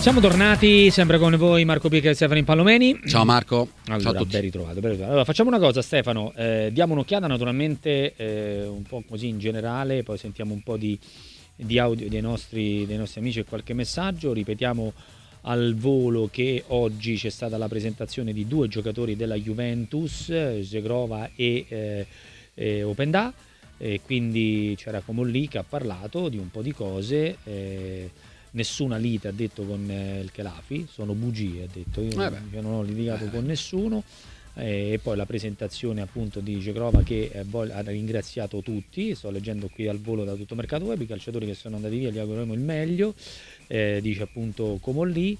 Siamo tornati sempre con voi, Marco Picca e Stefano Impallomeni. Ciao Marco. Allora, ciao a tutti. Ben ritrovato. Allora, facciamo una cosa, Stefano, diamo un'occhiata naturalmente un po' così in generale, poi sentiamo un po' di audio dei nostri amici e qualche messaggio. Ripetiamo al volo che oggi c'è stata la presentazione di due giocatori della Juventus, Zegrova e Openda, quindi c'era Comolli che ha parlato di un po' di cose. Nessuna lite, ha detto, con il Chelafi, sono bugie, ha detto, io non ho litigato con nessuno, e poi la presentazione appunto di Zegrova che ha ringraziato tutti, sto leggendo qui al volo da Tutto Mercato Web, i calciatori che sono andati via gli auguriamo il meglio, dice appunto Comolli,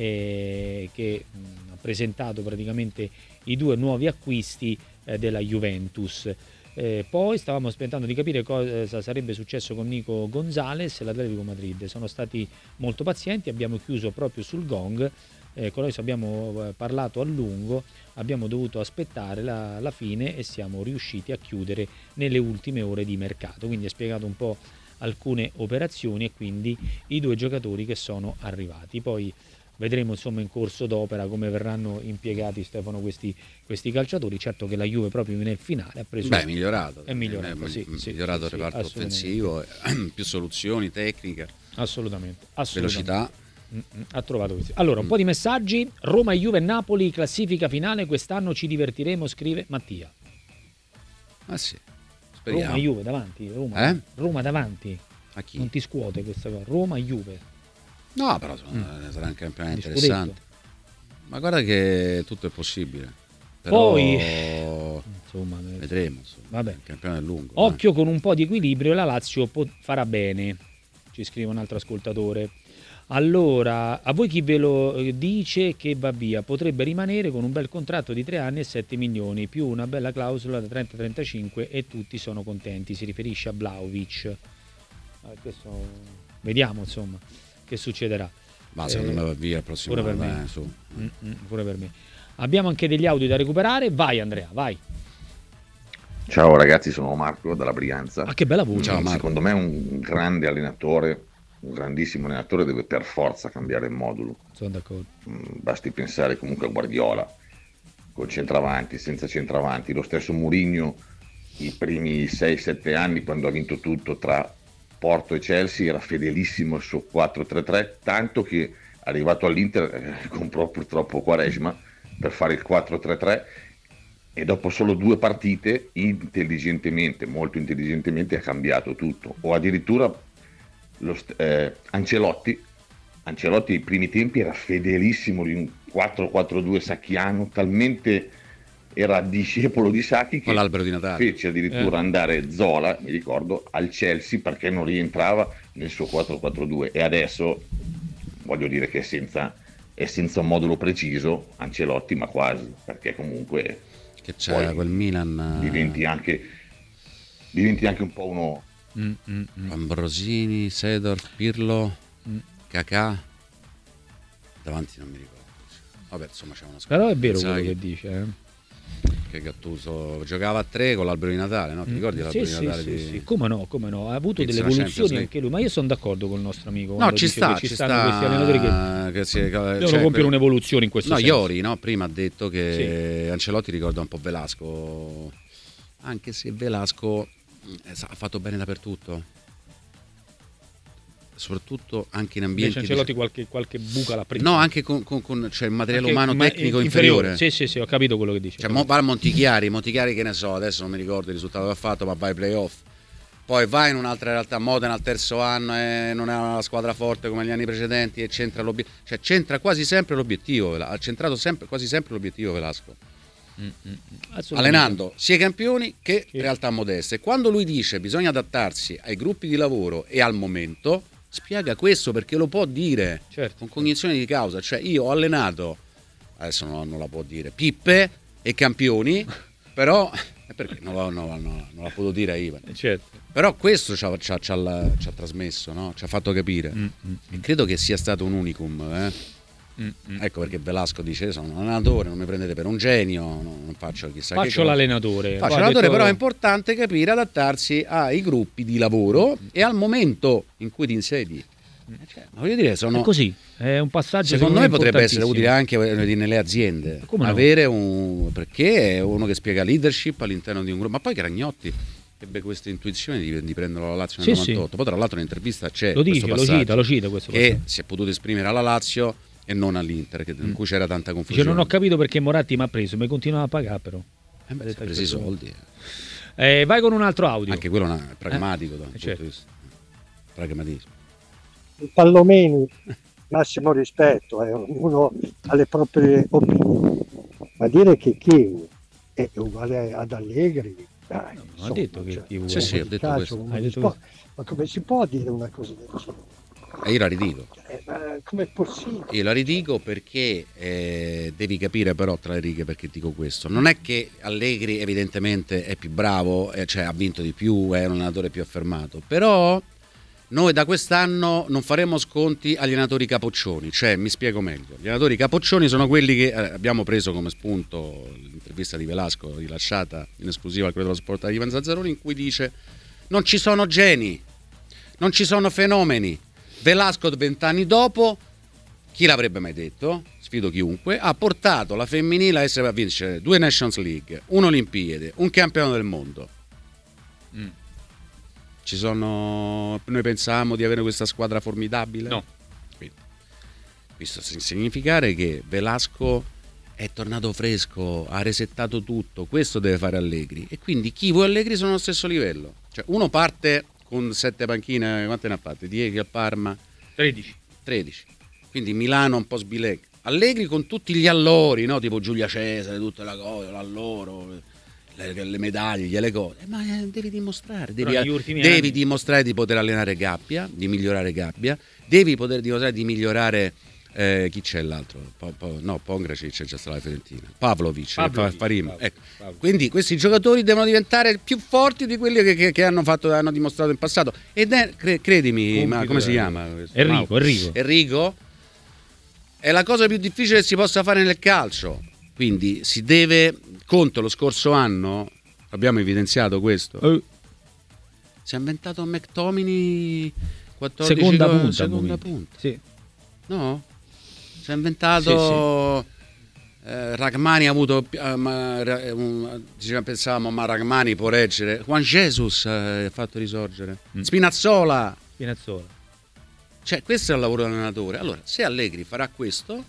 che ha presentato praticamente i due nuovi acquisti della Juventus. Poi stavamo aspettando di capire cosa sarebbe successo con Nico Gonzalez e l'Atletico Madrid. Sono stati molto pazienti, abbiamo chiuso proprio sul gong, con noi abbiamo parlato a lungo, abbiamo dovuto aspettare la fine e siamo riusciti a chiudere nelle ultime ore di mercato. Quindi ha spiegato un po' alcune operazioni e quindi i due giocatori che sono arrivati. Poi vedremo insomma in corso d'opera come verranno impiegati, Stefano, questi calciatori. Certo che la Juve proprio nel finale ha preso è migliorato migliorato il reparto offensivo, più soluzioni tecniche, assolutamente. Velocità. Ha trovato questi. Allora, un po' di messaggi. Roma, Juve e Napoli, classifica finale, quest'anno ci divertiremo, scrive Mattia. Sì, speriamo. Roma, Juve davanti, Roma davanti. A chi? Non ti scuote questa cosa. Roma, Juve. No, però sarà un campionato interessante. Ma guarda che tutto è possibile. Però poi insomma, vedremo. Vabbè. Il campionato è lungo. Occhio, con un po' di equilibrio la Lazio farà bene, ci scrive un altro ascoltatore. Allora, a voi chi ve lo dice che va via? Potrebbe rimanere con un bel contratto di 3 anni e 7 milioni, più una bella clausola da 30-35 e tutti sono contenti. Si riferisce a Vlahovic. Questo vediamo insomma che succederà. Ma secondo me va via il prossimo pure per anno. me. Pure per me. Abbiamo anche degli audio da recuperare. Vai Andrea, vai. Ciao ragazzi, sono Marco dalla Brianza. Che bella voce. Ciao, Marco. Secondo me un grande allenatore, un grandissimo allenatore deve per forza cambiare il modulo. Sono d'accordo. Basti pensare comunque a Guardiola col centravanti, senza centravanti. Lo stesso Mourinho i primi 6-7 anni, quando ha vinto tutto tra Porto e Chelsea, era fedelissimo al suo 4-3-3, tanto che arrivato all'Inter comprò purtroppo Quaresma per fare il 4-3-3 e dopo solo 2 partite molto intelligentemente ha cambiato tutto. O addirittura Ancelotti ai primi tempi era fedelissimo di un 4-4-2 sacchiano, talmente era discepolo di Sacchi che l'albero di Natale fece addirittura andare Zola, mi ricordo, al Chelsea perché non rientrava nel suo 4-4-2, e adesso voglio dire che è senza un modulo preciso Ancelotti, ma quasi, perché comunque che c'è quel Milan, diventi anche un po' uno Ambrosini, Seedorf, Pirlo, Kakà, davanti non mi ricordo. Vabbè, insomma c'è una squadra. Però è vero quello che dice, che Gattuso giocava a 3 con l'albero di Natale, no? Ti ricordi l'albero di Natale? Sì. Come no, ha avuto delle evoluzioni anche lui, ma io sono d'accordo con il nostro amico. No, ci stanno questi allenatori che devono compiere un'evoluzione in questo senso. Iori, no? Prima ha detto che Ancelotti ricorda un po' Velasco, anche se Velasco ha fatto bene dappertutto, soprattutto anche in ambienti. Ancelotti qualche buca l'ha presa. No, anche con cioè il materiale umano tecnico inferiore. Sì, ho capito quello che dice. Cioè, va a Montichiari che ne so, adesso non mi ricordo il risultato che ha fatto, ma va ai playoff. Poi va in un'altra realtà, Modena al terzo anno e non è una squadra forte come gli anni precedenti e c'entra quasi sempre l'obiettivo, ha centrato quasi sempre l'obiettivo Velasco. Allenando sia i campioni che realtà modeste. Quando lui dice bisogna adattarsi ai gruppi di lavoro e al momento, spiega questo perché lo può dire, con cognizione di causa. Cioè, io ho allenato, adesso non la può dire, pippe e campioni, però perché non la potuto dire Ivan. Però questo ci ha trasmesso, no? Ci ha fatto capire. E credo che sia stato un unicum, Ecco perché Velasco dice: sono un allenatore, non mi prendete per un genio, non faccio chissà che cosa. Faccio l'allenatore, però è importante capire, adattarsi ai gruppi di lavoro e al momento in cui ti insedi. Voglio dire, è così, è un passaggio secondo me potrebbe essere utile anche nelle aziende avere perché è uno che spiega leadership all'interno di un gruppo, ma poi Cragnotti ebbe questa intuizione di prenderlo alla Lazio nel 98. Poi tra l'altro in intervista c'è lo cita questo che passaggio. si è potuto esprimere alla Lazio e non all'Inter, in cui c'era tanta confusione. Dice, non ho capito perché Moratti mi ha preso, mi continuava a pagare però. Si è preso i soldi. Vai con un altro audio. Anche quello è pragmatico da un punto di vista. Pragmatismo. Il Pallomeni, massimo rispetto, ognuno ha le proprie opinioni, ma dire che Chiu è uguale ad Allegri, dai, non ho detto che Chiu ho detto questo. Ma come si può dire una cosa del genere? Io la ridico. Com'è possibile? Io la ridico perché devi capire però tra le righe perché dico questo. Non è che Allegri evidentemente è più bravo, cioè ha vinto di più, è un allenatore più affermato, però noi da quest'anno non faremo sconti agli allenatori capoccioni, cioè mi spiego meglio. Gli allenatori capoccioni sono quelli che abbiamo preso come spunto l'intervista di Velasco rilasciata in esclusiva al Corriere dello Sport di Ivan Zazzaroni, in cui dice non ci sono geni, non ci sono fenomeni. Velasco 20 anni dopo, chi l'avrebbe mai detto? Sfido chiunque, ha portato la femminile a vincere 2 Nations League, un'Olimpiade, un campionato del mondo. Noi pensavamo di avere questa squadra formidabile? No. Quindi, questo significare che Velasco è tornato fresco, ha resettato tutto, questo deve fare Allegri. E quindi chi vuole Allegri sono allo stesso livello. Cioè uno parte con 7 panchine, quante ne ha fatte? 10 a Parma? 13. Quindi Milano un po' sbileg. Allegri con tutti gli allori, no? Tipo Giulia Cesare, tutta la cosa, l'alloro, le medaglie, le cose. Ma devi dimostrare, devi dimostrare di poter allenare Gabbia, di migliorare Gabbia, devi poter dimostrare di migliorare chi c'è l'altro? Pongracic c'è già stata la Fiorentina. Pavlovic. Farima. Ecco. Quindi questi giocatori devono diventare più forti di quelli che hanno dimostrato in passato. Ed è, credimi, ma come si chiama? Enrico. È la cosa più difficile che si possa fare nel calcio. Quindi si deve. Conte lo scorso anno, abbiamo evidenziato questo. Si è inventato McTominay 14 seconda punta. Sì. No? Si è inventato Rachmani ha avuto pensavamo ma Rachmani può reggere. Juan Jesus ha fatto risorgere. Spinazzola. Cioè questo è il lavoro dell'allenatore. Allora se Allegri farà questo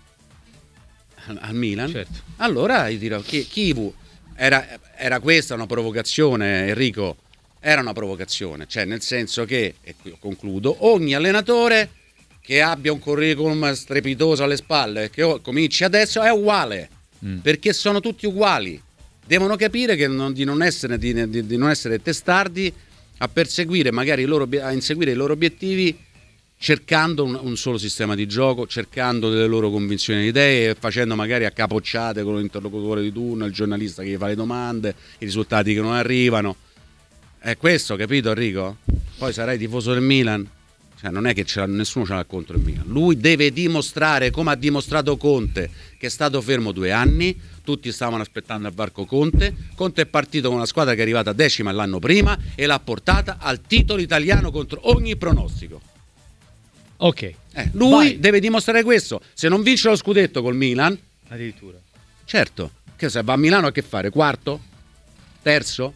al Milan, certo. Allora io dirò che Chivu era questa una provocazione, Enrico, era una provocazione, cioè nel senso che, e qui concludo, ogni allenatore che abbia un curriculum strepitoso alle spalle, che cominci adesso, è uguale, perché sono tutti uguali. Devono capire che di non essere testardi a perseguire magari a inseguire i loro obiettivi, cercando un solo sistema di gioco, cercando delle loro convinzioni e idee, facendo magari a capocciate con l'interlocutore di turno, il giornalista che gli fa le domande, i risultati che non arrivano. È questo, capito Enrico? Poi sarai tifoso del Milan, cioè non è che nessuno ce l'ha contro il Milan. Lui deve dimostrare, come ha dimostrato Conte, che è stato fermo 2 anni, tutti stavano aspettando al varco Conte è partito con una squadra che è arrivata 10ª l'anno prima e l'ha portata al titolo italiano contro ogni pronostico. Ok. Lui deve dimostrare questo. Se non vince lo scudetto col Milan, addirittura. Certo, che se va a Milano a che fare? 4? 3?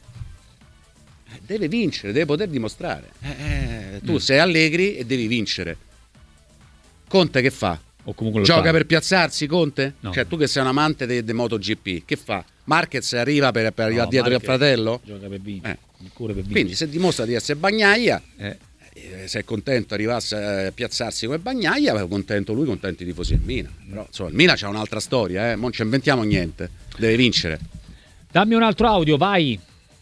Deve vincere, deve poter dimostrare. Tu sei Allegri e devi vincere. Conte che fa? O comunque gioca per piazzarsi Conte? No. Cioè tu che sei un amante dei MotoGP, che fa? Marquez arriva per arrivare dietro il fratello? Gioca per vincere. Quindi se dimostra di essere Bagnaia, se è contento arrivasse a piazzarsi come Bagnaia, è contento lui, contenti i tifosi del Milan. Però insomma il Milan c'ha un'altra storia, non ci inventiamo niente, deve vincere. Dammi un altro audio, vai.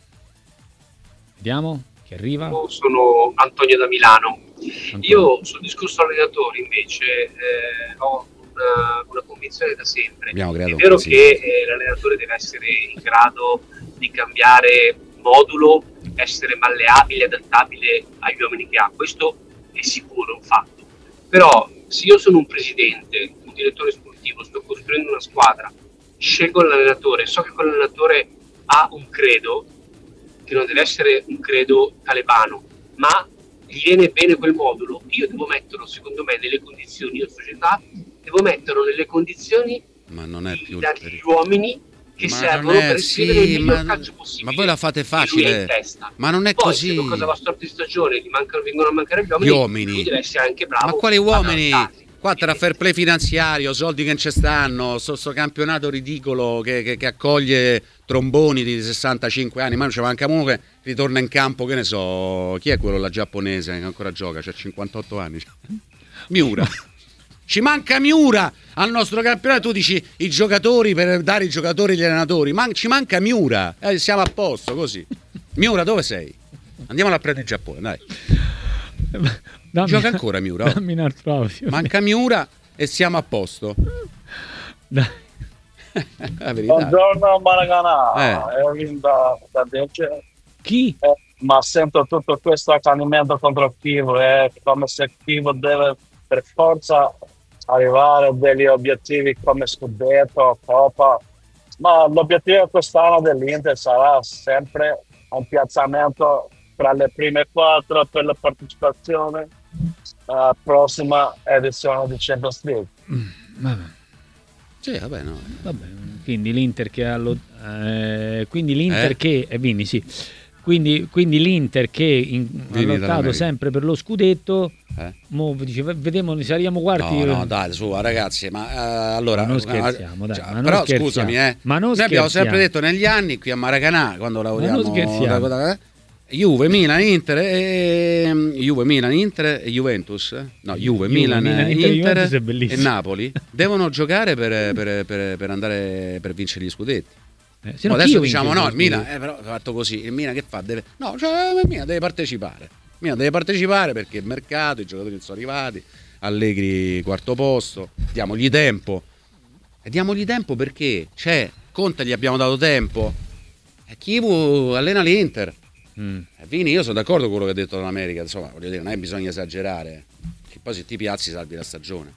Vediamo che arriva. Sono Antonio da Milano. Io sul discorso allenatori invece ho una convinzione da sempre. È vero che l'allenatore deve essere in grado di cambiare modulo, essere malleabile, adattabile agli uomini che ha, questo è sicuro, un fatto. Però se io sono un presidente, un direttore sportivo, sto costruendo una squadra, scelgo l'allenatore, so che quell'allenatore ha un credo, che non deve essere un credo talebano, ma gli viene bene quel modulo, io devo metterlo, secondo me, nelle condizioni, io società, devo metterlo nelle condizioni ma non è più gli uomini che servono per scrivere il miglior calcio possibile. Ma voi la fate facile, ma non è poi, così. Se cosa va storto di stagione, vengono a mancare gli uomini. Lui deve essere anche bravo. Ma quali uomini? Qua tra fair play finanziario, soldi che non ci stanno, sto campionato ridicolo che accoglie tromboni di 65 anni, ma non ci manca uno che ritorna in campo, che ne so, chi è quello là giapponese che ancora gioca, c'ha 58 anni? Miura. Ci manca Miura al nostro campionato, tu dici i giocatori per dare i giocatori agli allenatori, ma ci manca Miura, siamo a posto così. Miura, dove sei? Andiamolo a prendere in Giappone, dai. Gioca ancora Miura? Dammi un altro audio. Manca Miura e siamo a posto. Dai. Buongiorno Maracanã, è Linda da Dece. Chi? Ma sento tutto questo accanimento contro il Chievo, come se il Chievo deve per forza arrivare a degli obiettivi come scudetto, Coppa, ma l'obiettivo quest'anno dell'Inter sarà sempre un piazzamento tra le prime 4 per la partecipazione alla prossima edizione di Champions League. Vabbè. Sì, vabbè, no. Vabbè, quindi l'Inter che ha quindi l'Inter che Vini, sì. Quindi l'Inter che ha lottato sempre per lo scudetto, mo dice, vediamo, saremo quarti. No, dai, su, ragazzi, ma allora non scherziamo, dai. Ma però scusami, noi abbiamo sempre detto negli anni qui a Maracanã, quando lavoriamo, Juve, Milan, Inter e Juventus, no, Juve, Milan, Inter e Napoli devono giocare per andare per vincere gli scudetti. Adesso diciamo no, il Milan però ha fatto così, il Milan che fa? Il Milan deve partecipare. Perché il mercato, i giocatori non sono arrivati, Allegri quarto posto, diamogli tempo. E diamogli tempo perché Conte gli abbiamo dato tempo. E chi allena l'Inter? Vini, io sono d'accordo con quello che ha detto dall'America, insomma, voglio dire, non è bisogna esagerare, che poi se ti piazzi salvi la stagione.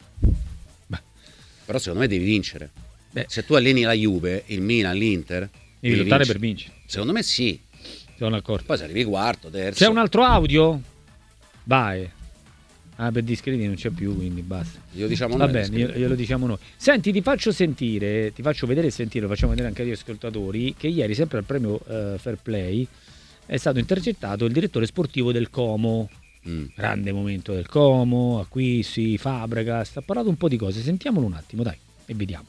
Però secondo me devi vincere. Se tu alleni la Juve, il Milan, l'Inter, devi lottare per vincere. Secondo me sì. Sono d'accordo. Poi se arrivi quarto, terzo. C'è un altro audio? Vai. Per discrediti non c'è più, quindi basta. Glielo diciamo noi. Va bene, glielo diciamo noi. Senti, ti faccio vedere e sentire, lo facciamo vedere anche agli ascoltatori, che ieri, sempre al premio Fair Play, è stato intercettato il direttore sportivo del Como. Grande momento del Como, acquisti, Fabregas, ha parlato un po' di cose. Sentiamolo un attimo, dai, e vediamo.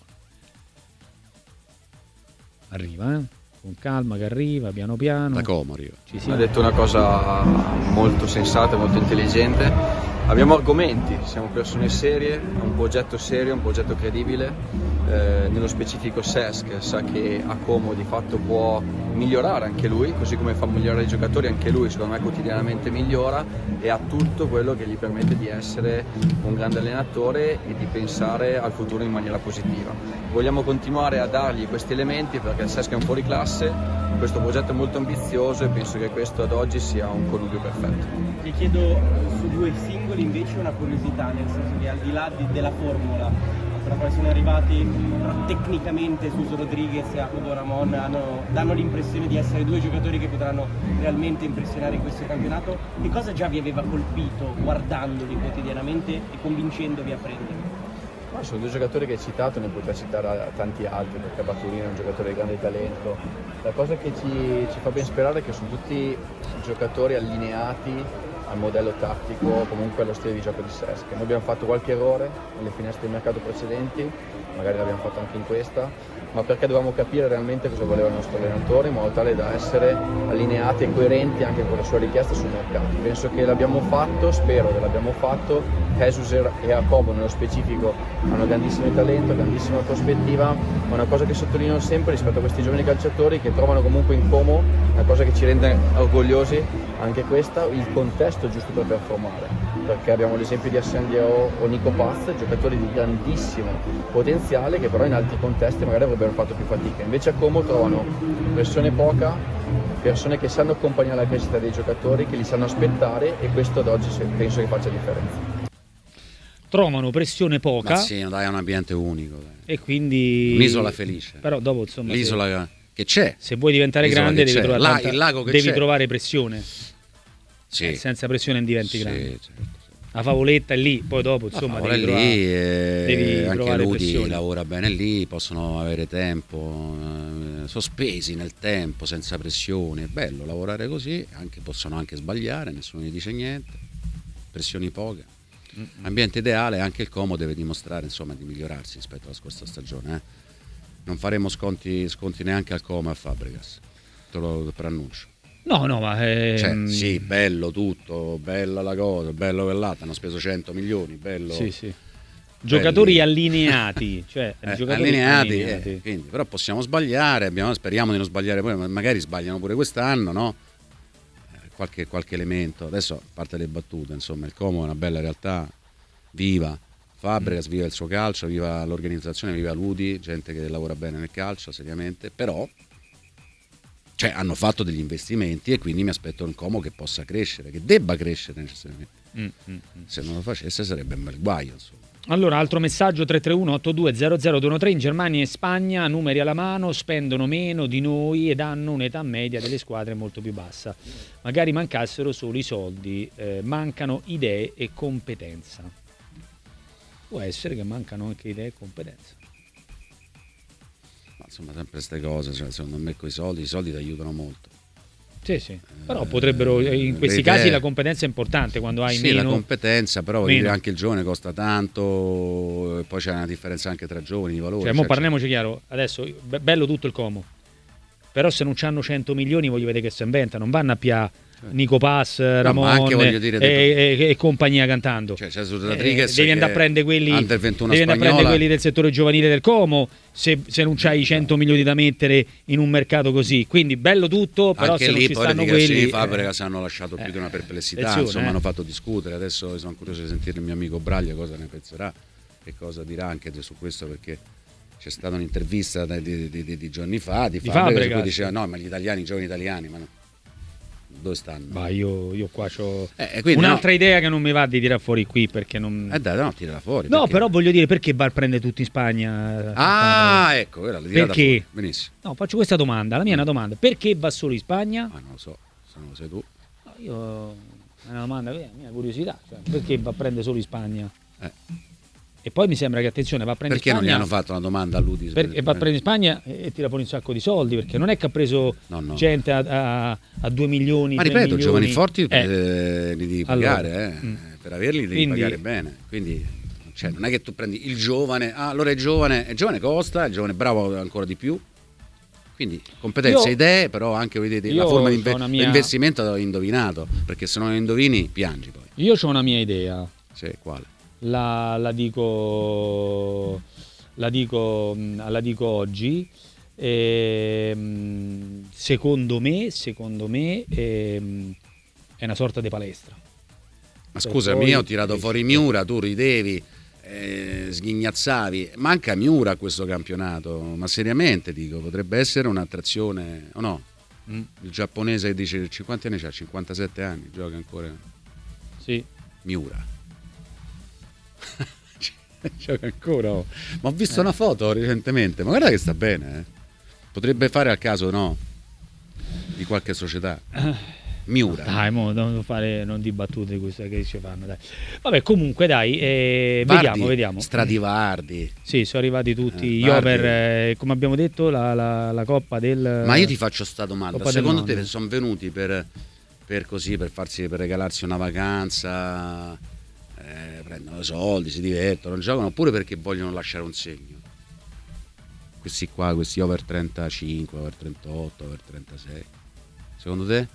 Arriva, con calma che arriva, piano piano. Da Como arriva. Ha detto una cosa molto sensata, molto intelligente. Abbiamo argomenti, siamo persone serie, è un progetto serio, un progetto credibile. Nello specifico Cesc sa che a Como di fatto può migliorare anche lui, così come fa migliorare i giocatori, anche lui secondo me quotidianamente migliora e ha tutto quello che gli permette di essere un grande allenatore e di pensare al futuro in maniera positiva. Vogliamo continuare a dargli questi elementi perché il Cesc è un fuoriclasse, questo progetto è molto ambizioso e penso che questo ad oggi sia un connubio perfetto. Ti chiedo su due singoli invece una curiosità, nel senso che al di là della formula per la quale sono arrivati, però tecnicamente Suso Rodriguez e Jacobo Ramon danno l'impressione di essere due giocatori che potranno realmente impressionare in questo campionato. Che cosa già vi aveva colpito guardandoli quotidianamente e convincendovi a prenderli? Sono due giocatori che hai citato, ne potrei citare tanti altri, perché Baturino è un giocatore di grande talento. La cosa che ci fa ben sperare è che sono tutti giocatori allineati al modello tattico, comunque allo stile di gioco di Cesc. Noi abbiamo fatto qualche errore nelle finestre di mercato precedenti, magari l'abbiamo fatto anche in questa, ma perché dovevamo capire realmente cosa voleva il nostro allenatore in modo tale da essere allineati e coerenti anche con le sue richieste sul mercato. Penso che l'abbiamo fatto, spero che l'abbiamo fatto. Jesus e Jacobo nello specifico hanno grandissimo talento, grandissima prospettiva, ma una cosa che sottolineo sempre rispetto a questi giovani calciatori che trovano comunque in Como, una cosa che ci rende orgogliosi, anche questa, il contesto giusto per performare, perché abbiamo l'esempio di Assandio o Nico Paz, giocatori di grandissimo potenziale che però in altri contesti magari avrebbero fatto più fatica, invece a Como trovano pressione poca, persone che sanno accompagnare la crescita dei giocatori, che li sanno aspettare, e questo ad oggi penso che faccia differenza. Trovano pressione poca. Ma sì, dai, è un ambiente unico. Dai. E quindi un'isola felice. Però dopo insomma l'isola che c'è. Se vuoi diventare grande devi trovare il lago che devi c'è. Trovare pressione. senza pressione non diventi grande. Certo. La favoletta è lì, poi dopo insomma devi anche Ludi lavora bene lì, possono avere tempo, sospesi nel tempo, senza pressioni. È bello lavorare così, possono anche sbagliare, nessuno gli dice niente, pressioni poche. Ambiente ideale, anche il Como deve dimostrare insomma di migliorarsi rispetto alla scorsa stagione. Non faremo sconti neanche al Como e a Fabregas, te lo preannuncio. No, ma sì, bello tutto, bella la cosa, bello quell'altro, hanno speso 100 milioni, bello. Sì. Giocatori allineati, cioè allineati. Quindi, però possiamo sbagliare, speriamo di non sbagliare poi, magari sbagliano pure quest'anno, no? Qualche elemento. Adesso, a parte le battute, insomma, il Como è una bella realtà, viva Fabregas, viva il suo calcio, viva l'organizzazione, viva Ludi, gente che lavora bene nel calcio, seriamente, però hanno fatto degli investimenti e quindi mi aspetto un Como che possa crescere, che debba crescere necessariamente. Se non lo facesse sarebbe un bel guaio, insomma. Allora, altro messaggio 331-8200-213. In Germania e Spagna, numeri alla mano, spendono meno di noi ed hanno un'età media delle squadre molto più bassa. Magari mancassero solo i soldi, mancano idee e competenza. Può essere che mancano anche idee e competenza. Ma insomma, sempre queste cose, secondo me i soldi ti aiutano molto. Sì. Però potrebbero, in questi casi la competenza è importante quando hai meno. Sì, la competenza, però vuol dire anche il giovane costa tanto, e poi c'è una differenza anche tra giovani di valore. Mo parliamoci chiaro, adesso bello tutto il Como, però se non c'hanno 100 milioni voglio vedere che si inventano, non vanno a pià Nico Pass, Ramon e compagnia cantando. Devi andare a prendere quelli del settore giovanile del Como se non c'hai 100 milioni da mettere in un mercato così. Quindi bello tutto, però anche se lì, non ci stanno quelli Fabregas hanno lasciato più di una perplessità, insomma hanno fatto discutere. Adesso sono curioso di sentire il mio amico Braglia cosa ne penserà e cosa dirà anche su questo, perché c'è stata un'intervista di giorni fa di Fabregas, che diceva no, ma gli italiani, i giovani italiani, ma no, dove stanno? Ma io qua c'ho un'altra idea che non mi va di tirare fuori qui, perché non tirala fuori. No, però voglio dire, perché va a prendere tutti in Spagna? Ecco, quella l'hai tirata perché? Fuori. Benissimo. No, faccio questa domanda, la mia è una domanda. Perché va solo in Spagna? Non lo so, se non lo sai tu. No, io è una domanda, mia curiosità, cioè, perché va a prendere solo in Spagna? E poi mi sembra che, attenzione, va a prendere Spagna. Perché non gli hanno fatto una domanda a Ludi? E va a prendere in Spagna e tira fuori un sacco di soldi, perché non è che ha preso gente a 2 milioni. Ma ripeto, giovani forti li devi pagare, per averli devi pagare bene. Quindi non è che tu prendi il giovane, allora il giovane costa, il giovane bravo ancora di più. Quindi competenze, idee, però anche vedete la forma di investimento l'ho indovinato, perché se non lo indovini piangi poi. Io ho una mia idea. Sì, quale? La dico oggi. Secondo me è una sorta di palestra. Ma scusami, ho tirato fuori Miura, tu ridevi, sghignazzavi. Manca Miura a questo campionato, ma seriamente dico, potrebbe essere un'attrazione o no? Il giapponese che dice quanti anni c'ha? 57 anni, gioca ancora. Sì. Miura. Gioca ancora, ma ho visto una foto recentemente, ma guarda che sta bene, potrebbe fare al caso, no, di qualche società. Miura, dai, non di battute queste che ci fanno, dai. Vabbè, comunque dai, vediamo. Stradivardi, sì, sono arrivati tutti gli over, come abbiamo detto, la coppa del. Ma io ti faccio sta domanda, secondo te sono venuti per regalarsi una vacanza, prendono soldi, si divertono, giocano, oppure perché vogliono lasciare un segno? Questi over 35, over 38, over 36, secondo te?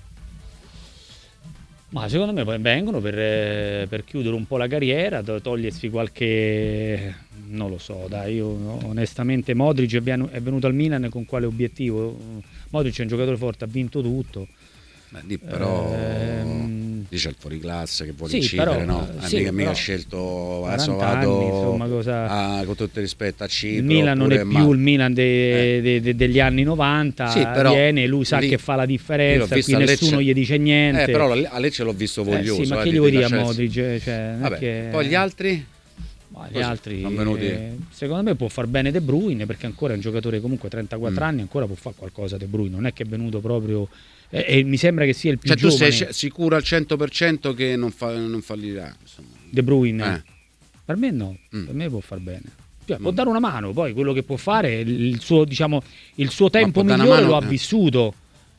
Ma secondo me vengono per chiudere un po' la carriera, togliersi qualche, non lo so, dai, io onestamente Modric è venuto al Milan con quale obiettivo? Modric è un giocatore forte, ha vinto tutto. Però dice il fuoriclasse che vuole incidere, no? Mica ha scelto, adesso vado con tutto il rispetto a Cipro. Il Milan non è più il Milan degli anni 90, viene, lui sa che fa la differenza, qui nessuno gli dice niente. Però a Lecce l'ho visto voglioso. Sì, ma che gli vuoi dire a Modric? Poi gli altri? Gli altri secondo me può far bene De Bruyne, perché ancora è un giocatore comunque 34 anni, ancora può fare qualcosa De Bruyne, non è che è venuto proprio e mi sembra che sia il più giovane. Tu sei sicuro al 100% che non fallirà? De Bruyne? Per me no, per me può far bene. Può dare una mano, poi quello che può fare, il suo tempo migliore lo ha vissuto.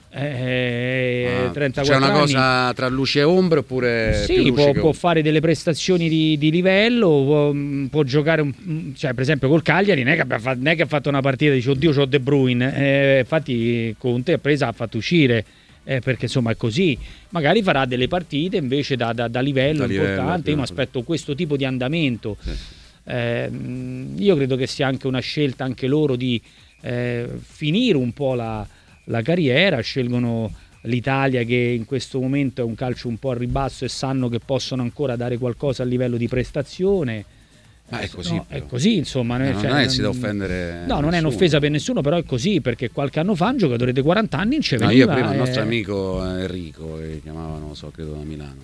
34 c'è una anni. Cosa tra luce e ombre oppure sì, può fare delle prestazioni di livello, può giocare cioè per esempio col Cagliari non è che ha fatto una partita e dice oddio c'ho De Bruyne, infatti Conte ha fatto uscire perché insomma è così, magari farà delle partite invece da livello importante. Io mi aspetto questo tipo di andamento. Io credo che sia anche una scelta anche loro di finire un po' la carriera, scelgono l'Italia che in questo momento è un calcio un po' a ribasso e sanno che possono ancora dare qualcosa a livello di prestazione. Ma è così, no, è così insomma, non è si deve offendere no, non è un'offesa per nessuno, però è così perché qualche anno fa un giocatore di 40 anni non ci veniva. Io prima il nostro amico Enrico, che chiamavano credo da Milano,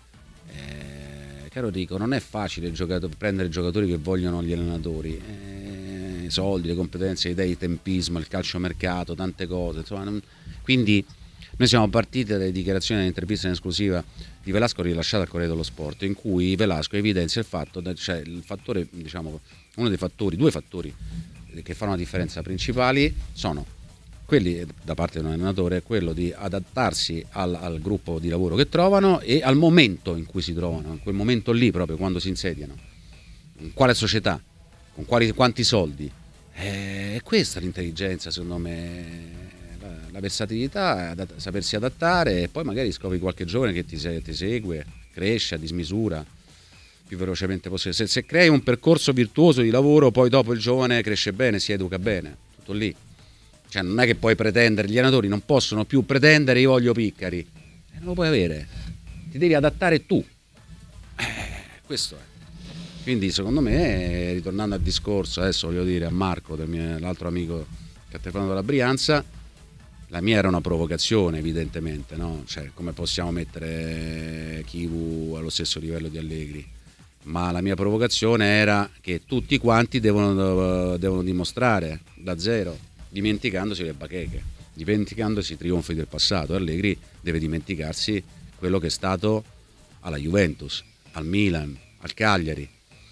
caro Enrico, non è facile prendere giocatori che vogliono gli allenatori, i soldi, le competenze, le idee, il tempismo, il calciomercato, tante cose, insomma, quindi noi siamo partiti dalle dichiarazioni dell'intervista in esclusiva di Velasco rilasciata al Corriere dello Sport, in cui Velasco evidenzia il fatto, cioè il fattore, diciamo, due fattori che fanno la differenza principali sono quelli da parte di un allenatore, quello di adattarsi al gruppo di lavoro che trovano e al momento in cui si trovano, in quel momento lì proprio quando si insediano, in quale società, con quanti soldi. È questa l'intelligenza, secondo me, la versatilità, sapersi adattare, e poi magari scopri qualche giovane che ti segue, cresce a dismisura più velocemente possibile. Se crei un percorso virtuoso di lavoro, poi dopo il giovane cresce bene, si educa bene, tutto lì. Cioè non è che puoi pretendere, gli allenatori non possono più pretendere io voglio Piccari, non lo puoi avere, ti devi adattare tu, questo è. Quindi secondo me, ritornando al discorso, adesso voglio dire a Marco, l'altro amico che ha telefonato dalla Brianza, la mia era una provocazione evidentemente, no? Cioè come possiamo mettere Chivu allo stesso livello di Allegri, ma la mia provocazione era che tutti quanti devono dimostrare da zero, dimenticandosi le bacheche, dimenticandosi i trionfi del passato. Allegri deve dimenticarsi quello che è stato alla Juventus, al Milan, al Cagliari.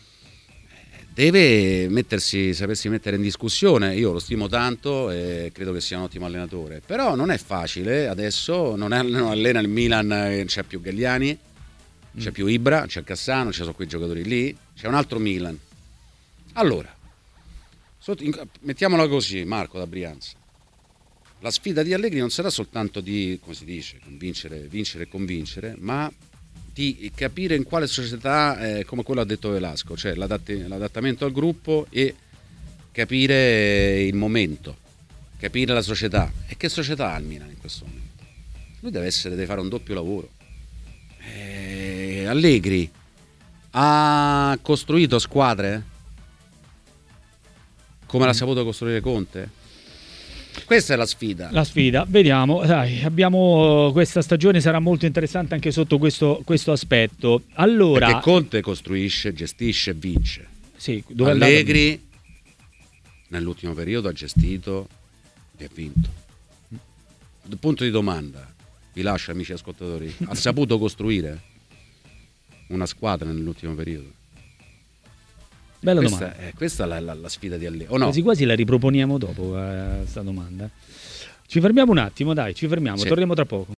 Deve sapersi mettere in discussione. Io lo stimo tanto e credo che sia un ottimo allenatore, però non è facile adesso, non allena il Milan, c'è più Galliani, c'è più Ibra, c'è Cassano, ci sono quei giocatori lì, c'è un altro Milan. Allora mettiamola così, Marco da Brianza, la sfida di Allegri non sarà soltanto di, come si dice, vincere e convincere, ma di capire in quale società, come quello ha detto Velasco, cioè l'adattamento al gruppo e capire il momento, capire la società. E che società ha il Milan in questo momento? Lui deve fare un doppio lavoro. Allegri ha costruito squadre come l'ha saputo costruire Conte? Questa è la sfida. La sfida, vediamo. Dai, questa stagione sarà molto interessante anche sotto questo aspetto. Allora, perché Conte costruisce, gestisce, vince. Sì, Allegri nell'ultimo periodo ha gestito e ha vinto. Punto di domanda, vi lascio amici ascoltatori, ha saputo costruire una squadra nell'ultimo periodo? Bella domanda. Questa è la sfida di Allegri. No? Quasi la riproponiamo dopo questa domanda. Ci fermiamo un attimo, dai, torniamo tra poco.